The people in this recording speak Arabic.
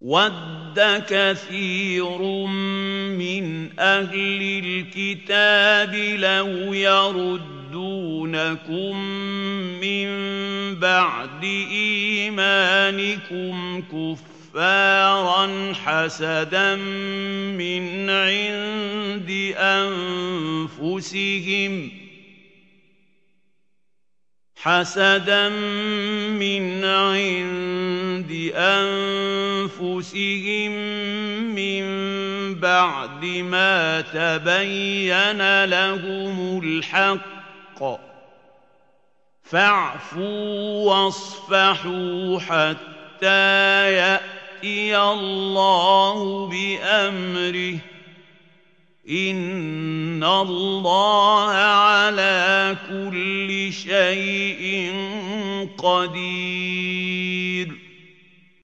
وَدَّ كَثِيرٌ مِّنْ أَهْلِ الْكِتَابِ لَوْ يَرُدُّونَكُم مِّن بَعْدِ إِيمَانِكُمْ كُفَّارًا حَسَدًا مِّنْ عِندِ أَنفُسِهِم مِّن بَعْدِ مَا تَبَيَّنَ لَهُمُ الْحَقُّ ۖ فَاعْفُوا وَاصْفَحُوا حَتَّىٰ يَأْتِيَ اللَّهُ بِأَمْرِهِ ۗ إِنَّ اللَّهَ عَلَىٰ كُلِّ شَيْءٍ قَدِيرٌ.